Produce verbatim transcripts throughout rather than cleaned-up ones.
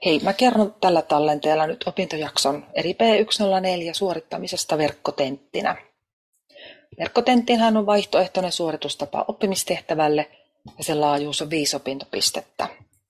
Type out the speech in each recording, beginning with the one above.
Hei, mä kerron tällä tallenteella nyt opintojakson eri P yksi nolla neljä suorittamisesta verkkotenttinä. Verkkotenttinhän on vaihtoehtoinen suoritustapa oppimistehtävälle ja sen laajuus on viisi opintopistettä.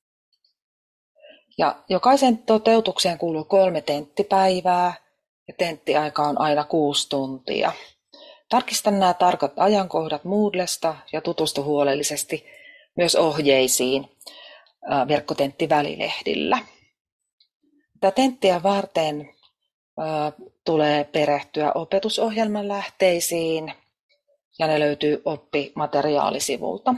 Ja jokaisen toteutukseen kuuluu kolme tenttipäivää ja tenttiaika on aina kuusi tuntia. Tarkista nämä tarkat ajankohdat Moodlesta ja tutustu huolellisesti myös ohjeisiin verkkotenttivälilehdillä. Tätä tenttiä varten ä, tulee perehtyä opetusohjelman lähteisiin ja ne löytyy oppimateriaalisivulta.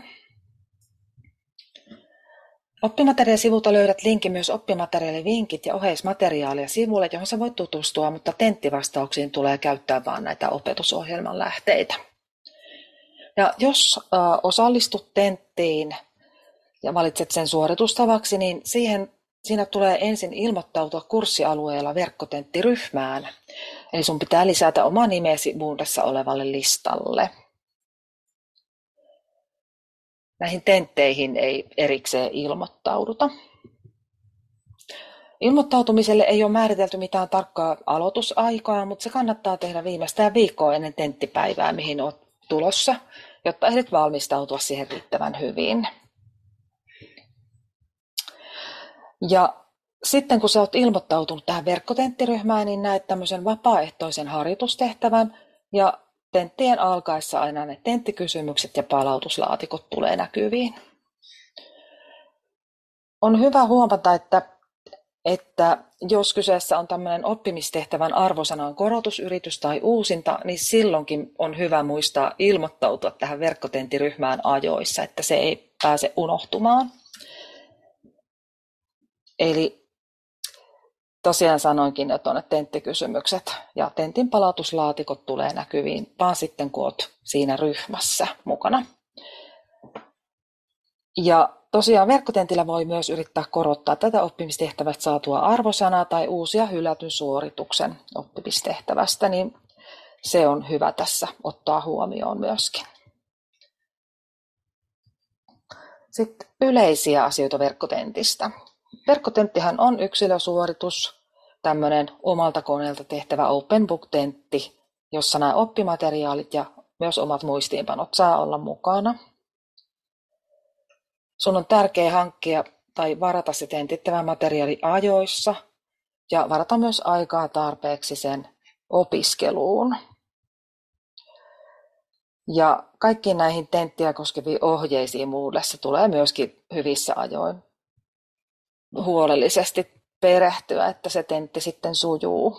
Oppimateriaalisivulta löydät linkin myös oppimateriaalivinkit ja oheismateriaalia sivulle, johon sä voit tutustua, mutta tenttivastauksiin tulee käyttää vain näitä opetusohjelman lähteitä. Ja jos ä, osallistut tenttiin ja valitset sen suoritustavaksi, niin siihen, siinä tulee ensin ilmoittautua kurssialueella verkkotenttiryhmään. Eli sun pitää lisätä oma nimesi Moodlessa olevalle listalle. Näihin tentteihin ei erikseen ilmoittauduta. Ilmoittautumiselle ei ole määritelty mitään tarkkaa aloitusaikaa, mutta se kannattaa tehdä viimeistään viikkoa ennen tenttipäivää, mihin olet tulossa, jotta ehdit valmistautua siihen riittävän hyvin. Ja sitten kun sä oot ilmoittautunut tähän verkkotenttiryhmään, niin näet tämmöisen vapaaehtoisen harjoitustehtävän ja tenttien alkaessa aina ne tenttikysymykset ja palautuslaatikot tulee näkyviin. On hyvä huomata, että, että jos kyseessä on tämmöinen oppimistehtävän arvosanan korotusyritys tai uusinta, niin silloinkin on hyvä muistaa ilmoittautua tähän verkkotenttiryhmään ajoissa, että se ei pääse unohtumaan. Eli tosiaan sanoinkin, että on tenttikysymykset ja tentin palautuslaatikot tulee näkyviin, vaan sitten kun olet siinä ryhmässä mukana. Ja tosiaan verkkotentillä voi myös yrittää korottaa tätä oppimistehtävästä saatua arvosanaa tai uusia hylätyn suorituksen oppimistehtävästä, niin se on hyvä tässä ottaa huomioon myöskin. Sitten yleisiä asioita verkkotentistä. Verkkotenttihän on yksilösuoritus, tämmöinen omalta koneelta tehtävä open book-tentti, jossa nämä oppimateriaalit ja myös omat muistiinpanot saa olla mukana. Sun on tärkeää hankkia tai varata se tentittävä materiaali ajoissa ja varata myös aikaa tarpeeksi sen opiskeluun. Ja kaikkiin näihin tenttiä koskeviin ohjeisiin Moodlessa tulee myöskin hyvissä ajoin huolellisesti perehtyä, että se tentti sitten sujuu.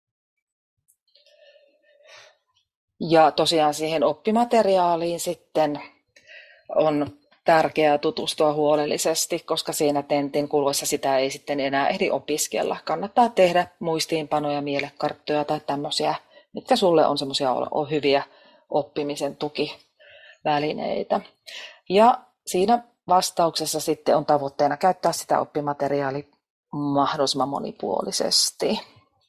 Ja tosiaan siihen oppimateriaaliin sitten on tärkeää tutustua huolellisesti, koska siinä tentin kuluessa sitä ei sitten enää ehdi opiskella. Kannattaa tehdä muistiinpanoja, mielekarttoja tai tämmöisiä, mitkä sulle on semmoisia on hyviä oppimisen tukivälineitä. Ja siinä vastauksessa sitten on tavoitteena käyttää sitä oppimateriaalia mahdollisimman monipuolisesti.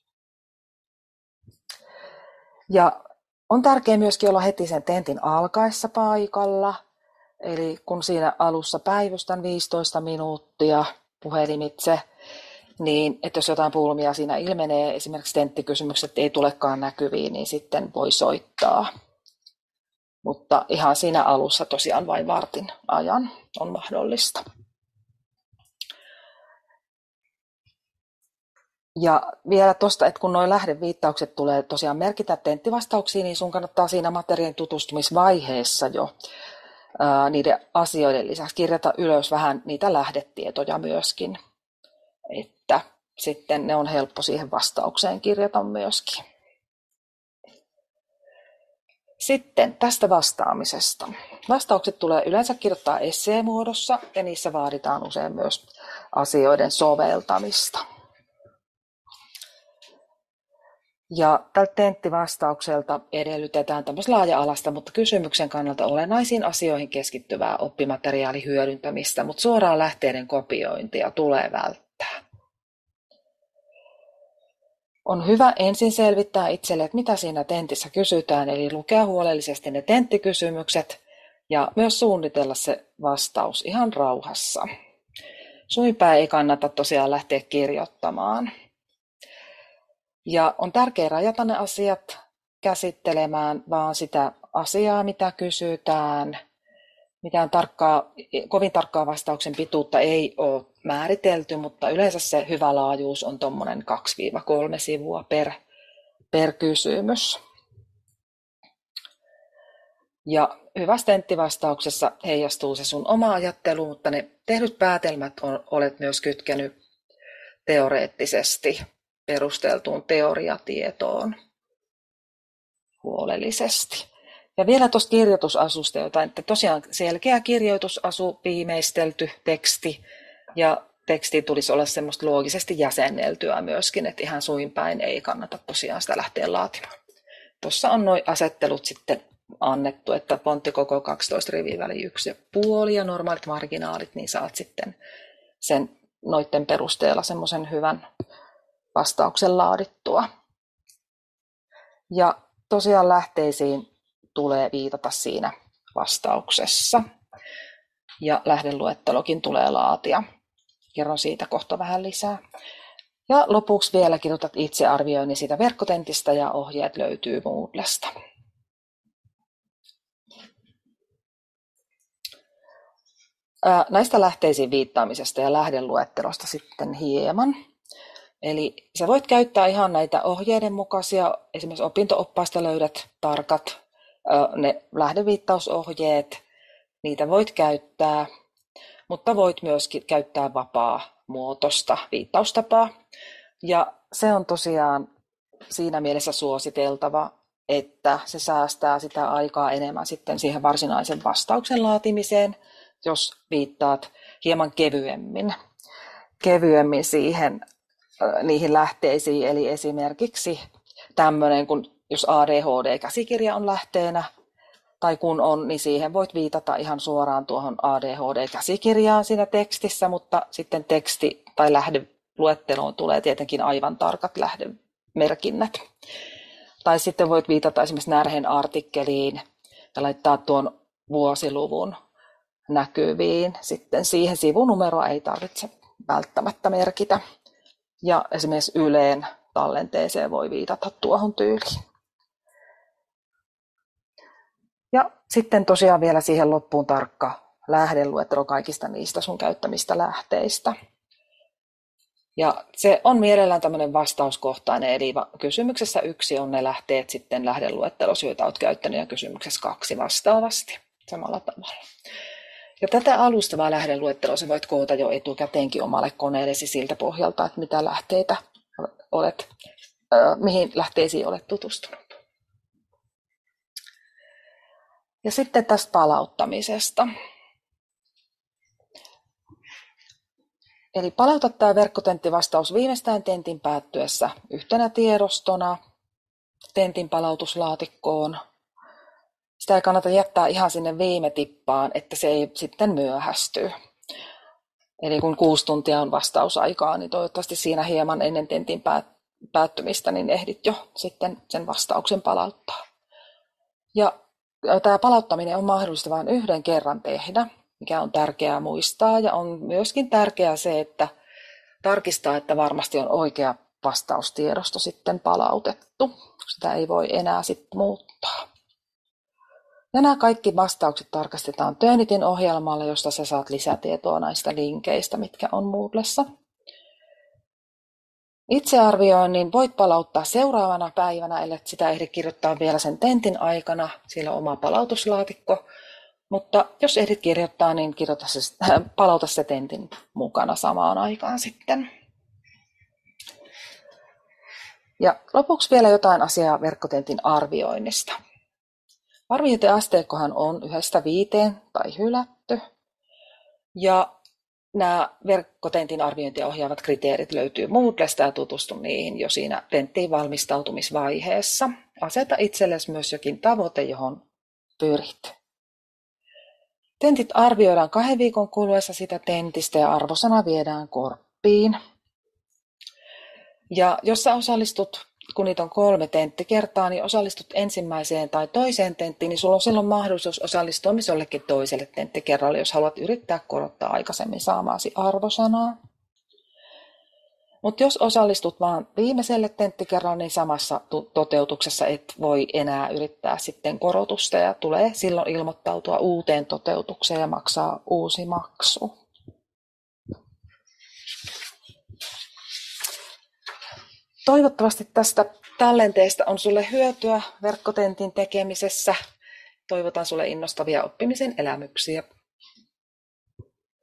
Ja on tärkeää myöskin olla heti sen tentin alkaessa paikalla. Eli kun siinä alussa päivystän viisitoista minuuttia puhelimitse, niin että jos jotain pulmia siinä ilmenee, esimerkiksi tenttikysymykset ei tulekaan näkyviin, niin sitten voi soittaa. Mutta ihan siinä alussa tosiaan vain vartin ajan on mahdollista. Ja vielä tuosta, että kun nuo lähdeviittaukset tulee tosiaan merkitä tenttivastauksiin, niin sun kannattaa siinä materiaalin tutustumisvaiheessa jo ää, niiden asioiden lisäksi kirjata ylös vähän niitä lähdetietoja myöskin, että sitten ne on helppo siihen vastaukseen kirjata myöskin. Sitten tästä vastaamisesta. Vastaukset tulee yleensä kirjoittaa esseemuodossa ja niissä vaaditaan usein myös asioiden soveltamista. Ja tältä tenttivastaukselta edellytetään tämmöistä laaja-alaista, mutta kysymyksen kannalta olennaisiin asioihin keskittyvää oppimateriaalihyödyntämistä, mutta suoraan lähteiden kopiointia tulee välttää. On hyvä ensin selvittää itselle, että mitä siinä tentissä kysytään, eli lukea huolellisesti ne tenttikysymykset ja myös suunnitella se vastaus ihan rauhassa. Suinpäin ei kannata tosiaan lähteä kirjoittamaan. Ja on tärkeää rajata ne asiat käsittelemään vaan sitä asiaa, mitä kysytään. Mitään tarkkaa, kovin tarkkaa vastauksen pituutta ei ole määritelty, mutta yleensä se hyvä laajuus on tuommoinen kaksi kolme sivua per, per kysymys. Ja hyvässä tenttivastauksessa heijastuu se sun oma ajattelu, mutta ne tehdyt päätelmät on, olet myös kytkenyt teoreettisesti perusteltuun teoriatietoon huolellisesti. Ja vielä tuosta kirjoitusasusta jotain, että tosiaan selkeä kirjoitusasu, viimeistelty teksti ja teksti tulisi olla semmoista loogisesti jäsenneltyä myöskin, että ihan suin päin ei kannata tosiaan sitä lähteä laatimaan. Tuossa on nuo asettelut sitten annettu, että fonttikoko kaksitoista riviä väliin yksi ja puoli ja normaalit marginaalit, niin saat sitten sen noiden perusteella semmoisen hyvän vastauksen laadittua. Ja tosiaan lähteisiin tulee viitata siinä vastauksessa. Ja lähdeluettelokin tulee laatia. Kerron siitä kohta vähän lisää. Ja lopuksi vielä kirjoitat itsearvioinnin siitä verkkotentistä ja ohjeet löytyy Moodlesta. Näistä lähteisiin viittaamisesta ja lähdeluettelosta sitten hieman. Eli sä voit käyttää ihan näitä ohjeiden mukaisia, esimerkiksi opinto-oppaasta löydät tarkat ne lähdeviittausohjeet, niitä voit käyttää, mutta voit myöskin käyttää vapaa-muotoista viittaustapaa. Ja se on tosiaan siinä mielessä suositeltava, että se säästää sitä aikaa enemmän sitten siihen varsinaisen vastauksen laatimiseen, jos viittaat hieman kevyemmin, kevyemmin siihen, niihin lähteisiin. Eli esimerkiksi tämmöinen, kun jos A D H D-käsikirja on lähteenä, tai kun on, niin siihen voit viitata ihan suoraan tuohon A D H D-käsikirjaan siinä tekstissä, mutta sitten teksti- tai lähdeluetteloon tulee tietenkin aivan tarkat lähdemerkinnät. Tai sitten voit viitata esimerkiksi Närhen artikkeliin ja laittaa tuon vuosiluvun näkyviin. Sitten siihen sivunumeroa ei tarvitse välttämättä merkitä. Ja esimerkiksi Yleen tallenteeseen voi viitata tuohon tyyliin. Ja sitten tosiaan vielä siihen loppuun tarkka lähdeluettelo kaikista niistä sun käyttämistä lähteistä. Ja se on mielellään tämmöinen vastauskohtainen, eli kysymyksessä yksi on ne lähteet sitten lähdeluettelossa, joita olet käyttänyt, ja kysymyksessä kaksi vastaavasti samalla tavalla. Ja tätä alustavaa lähdeluetteloa sä voit koota jo etukäteenkin omalle koneellesi siltä pohjalta, että mitä lähteitä olet, äh, mihin lähteisiin olet tutustunut. Ja sitten tästä palauttamisesta. Eli palauta tämä verkkotenttivastaus viimeistään tentin päättyessä yhtenä tiedostona tentin palautuslaatikkoon. Sitä ei kannata jättää ihan sinne viime tippaan, että se ei sitten myöhästy. Eli kun kuusi tuntia on vastausaikaa, niin toivottavasti siinä hieman ennen tentin päättymistä niin ehdit jo sitten sen vastauksen palauttaa. Ja tämä palauttaminen on mahdollista vain yhden kerran tehdä, mikä on tärkeää muistaa. Ja on myöskin tärkeää se, että tarkistaa, että varmasti on oikea vastaustiedosto sitten palautettu. Sitä ei voi enää sitten muuttaa. Ja nämä kaikki vastaukset tarkastetaan Turnitin ohjelmalla, josta sä saat lisätietoa näistä linkeistä, mitkä on Moodlessa. Itsearvioinnin voit palauttaa seuraavana päivänä, ellei sitä ehdi kirjoittaa vielä sen tentin aikana, siellä on oma palautuslaatikko. Mutta jos ehdit kirjoittaa, niin kirjoita se, palauta se tentin mukana samaan aikaan sitten. Ja lopuksi vielä jotain asiaa verkkotentin arvioinnista. Arviointiasteikkohan on yhdestä viiteen tai hylätty. Ja nämä verkkotentin arviointia ohjaavat kriteerit löytyy Moodlesta ja tutustu niihin jo siinä tenttiin valmistautumisvaiheessa. Aseta itsellesi myös jokin tavoite, johon pyrit. Tentit arvioidaan kahden viikon kuluessa sitä tentistä ja arvosana viedään korppiin. Ja jos sä osallistut kun niitä on kolme tenttikertaa, niin osallistut ensimmäiseen tai toiseen tenttiin, niin sulla on silloin mahdollisuus osallistua myös jollekin toiselle tenttikerralle, jos haluat yrittää korottaa aikaisemmin saamaasi arvosanaa. Mutta jos osallistut vaan viimeiselle tenttikerralle, niin samassa toteutuksessa et voi enää yrittää sitten korotusta ja tulee silloin ilmoittautua uuteen toteutukseen ja maksaa uusi maksu. Toivottavasti tästä tallenteesta on sulle hyötyä verkkotentin tekemisessä. Toivotan sulle innostavia oppimisen elämyksiä.